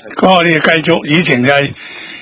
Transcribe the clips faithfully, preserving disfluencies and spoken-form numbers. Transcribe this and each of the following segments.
咁我哋繼續議程係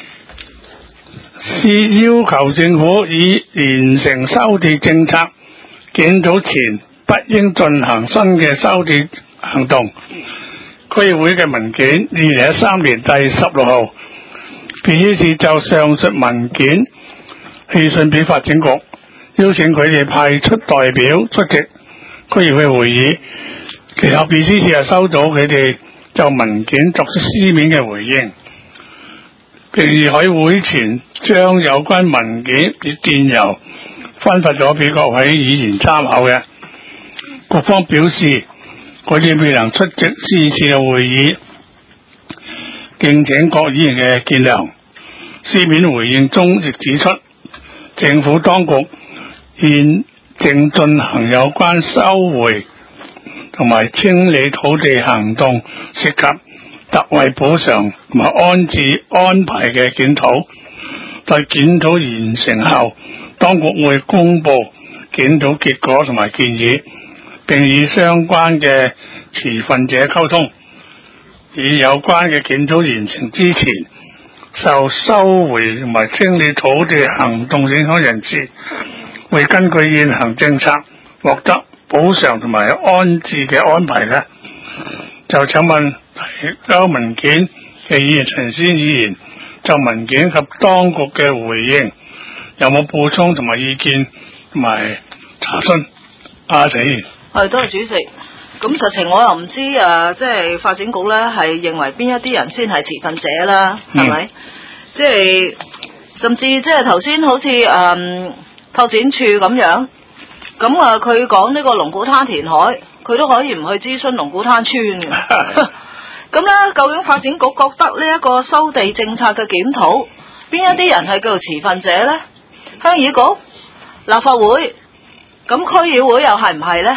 是要求政府以完成收地政策檢討前不應進行新嘅收地行動。區議會嘅文件二零一三年第十六號，便於是就上述文件去信俾發展局，邀請佢哋派出代表出席區議會會議。其後便於是係收到佢哋就文件作出書面嘅回應，並喺會前將有關文件以電郵分發咗俾各位議員參考嘅。局方表示佢哋未能出席是次嘅會議，敬請各議員嘅見諒。書面回應中亦指出，政府當局現正進行有關收回同埋清理土地行動涉及特惠補償同埋安置安排嘅檢討。待檢討完成後，當局會公布檢討結果同埋建議，並與相關嘅持份者溝通。以有關嘅檢討完成之前，受收回同埋清理土地行動影響人士，會根據現行政策獲得補償同埋安置嘅安排呢，就請問提交文件嘅議員陳先議員就文件及當局嘅回應有冇補充同埋意見同埋查詢？阿陳議員， 係多謝主席。咁實情我又唔知誒，即係發展局咧係認為邊一啲人先係持份者啦，係咪、嗯？即係甚至即係頭先好似誒、嗯、拓展處咁樣。咁啊，佢講呢個龍鼓灘填海，佢都可以唔去諮詢龍鼓灘村嘅。咁咧，究竟發展局覺得呢一個收地政策嘅檢討，邊一啲人係叫做持份者咧？鄉議局、立法會，咁區議會又係唔係咧？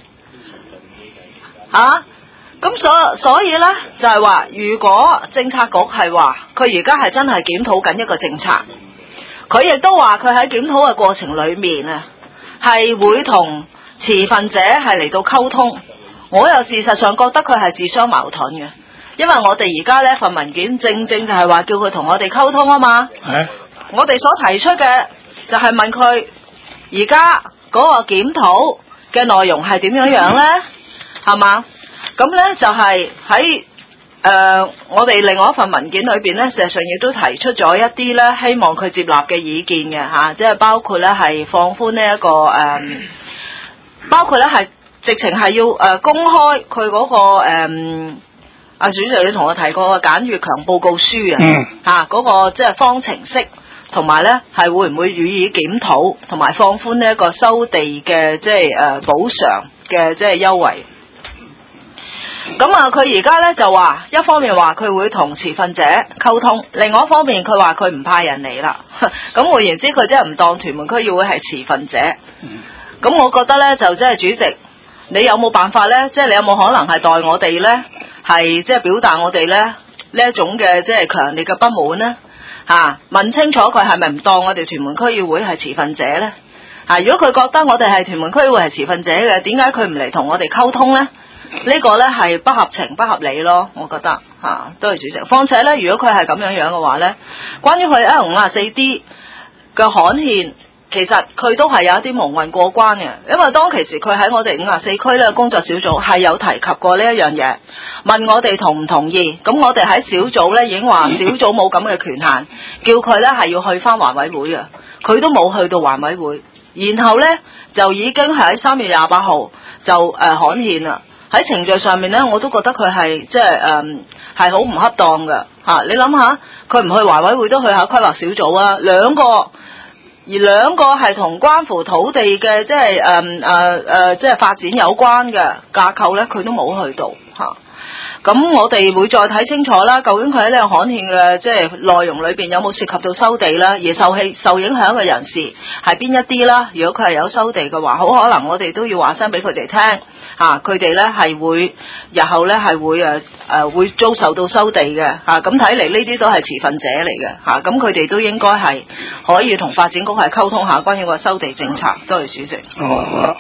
吓、啊？咁所所以咧，就係、是、話，如果政策局係話，佢而家係真係檢討緊一個政策，佢亦都話佢喺檢討嘅過程裏面啊，係會同持份者係嚟到溝通。我又事實上覺得佢係自相矛盾嘅，因為我哋而家呢份文件正正就係話叫佢同我哋溝通啊嘛。 係。 我哋所提出嘅就係問佢而家嗰個檢討嘅內容係點樣樣呢？係嘛？咁呢就係喺誒我哋另外一份文件裏邊呢，事實上亦都提出咗一啲呢希望佢接納嘅意見嘅嚇，即係包括呢係放寬呢一個誒、呃，包括呢係直情係要誒、呃、公開佢嗰、那個誒阿、呃、主席你同我提過嘅簡越強報告書啊，嚇嗰、嗯那個即係方程式，同埋呢係會唔會予以檢討，同埋放寬呢一個收地嘅即係誒補償嘅即係優惠。咁啊，佢而家咧就話，一方面話佢會同持份者溝通，另外一方面佢話佢唔派人嚟啦。咁換言之，佢真係唔當屯門區議會係持份者。咁、嗯、我覺得咧，就即係主席，你有冇辦法咧？即係你有冇可能係代我哋咧，係即係表達我哋咧呢一種嘅即係強烈嘅不滿咧？嚇、啊，問清楚佢係咪唔當我哋屯門區議會係持份者咧？嚇、啊，如果佢覺得我哋係屯門區議會係持份者嘅，點解佢唔嚟同我哋溝通咧？呢個呢係不合情不合理咯，我覺得嚇，都、啊、係主席。況且呢，如果佢係咁樣樣嘅話呢，關於佢 L 五十四 D 嘅刊憲，其實佢都係有一啲蒙混過關嘅，因為當其時佢喺我哋五十四區呢工作小組係有提及過呢一樣嘢，問我哋同唔同意。咁我哋喺小組呢已經話小組冇咁嘅權限，叫佢呢係要去返環委會嘅，佢都冇去到環委會，然後呢，就已經係喺三月廿八號就誒、呃、刊憲啦。喺程序上面咧，我都覺得佢係即係誒係好唔恰當嘅嚇、啊。你諗下，佢唔去環委會都去下規劃小組啊，兩個而兩個係同關乎土地嘅即係誒誒誒即係發展有關嘅架構咧，佢都冇去到嚇。咁、啊、我哋會再睇清楚啦，究竟佢喺呢個刊憲嘅即係內容裏邊有冇涉及到收地啦？而受氣受影響嘅人士係邊一啲啦？如果佢係有收地嘅話，好可能我哋都要話聲俾佢哋聽嚇，佢哋咧係會日後咧係會誒誒、呃、會遭受到收地嘅嚇。咁睇嚟呢啲都係持份者嚟嘅嚇，咁佢哋都應該係可以同發展局係溝通下關於個收地政策。多謝主席。 哦，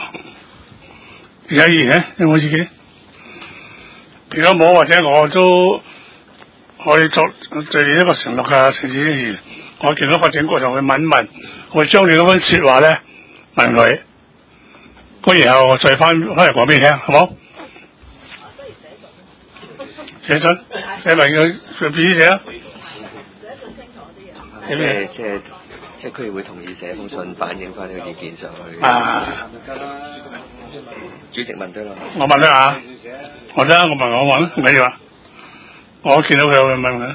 有議員咧，有冇自己？如果冇或者我都我哋作對一個承諾嘅陳志全，我見到發展局就會問一問，我將你嗰番說話咧問佢，咁然後我再翻翻嚟講俾你聽，好冇？寫信，寫埋佢佢必須寫啊！ 即係即係即係區議會同意寫封信反映翻呢個意見上去。 啊！ 主席問得啦。 我問得下，我得，我問我問，唔緊要啊！我見到佢有問佢。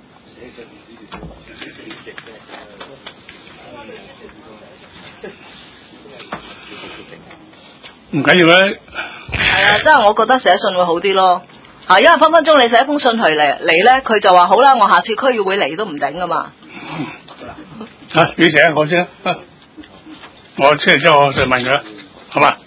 唔緊要咧。 係啊，即係我覺得寫信會好啲咯。啊，因為分分鐘你寫封信嚟嚟咧，佢就話好啦，我下次區議會嚟都唔頂噶嘛。 嚇、啊，你寫我先，啊、我出嚟之後我再問佢，好嘛？